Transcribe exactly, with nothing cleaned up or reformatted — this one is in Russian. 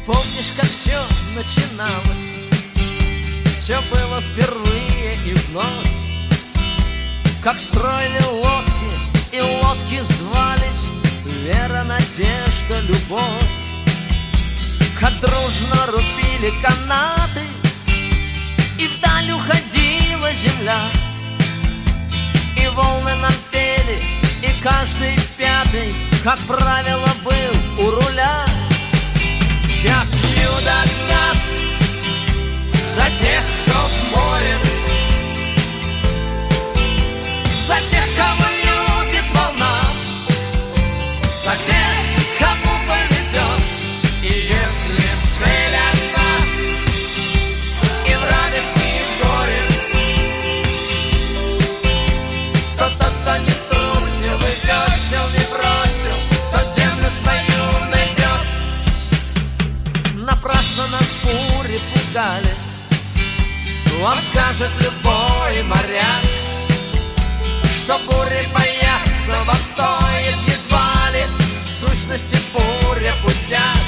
Помнишь, как все начиналось? Все было впервые и вновь. Как строили лодки, и лодки звались вера, надежда, любовь. Как дружно рубили канаты, и вдаль уходила земля. И волны нам пели, и каждый пятый, как правило, был у руля. Я пью до дна за тех, кто в море, за тех, кого любит волна, за тех, кому повезет. И если цель одна, и в радости, и в горе, то тот, кто не струсил и весел не бросил, тот землю свою найдет. Напрасно нас бури пугали, вам скажет любой моряк, что бури бояться вам стоит едва ли. В сущности буря пустяк.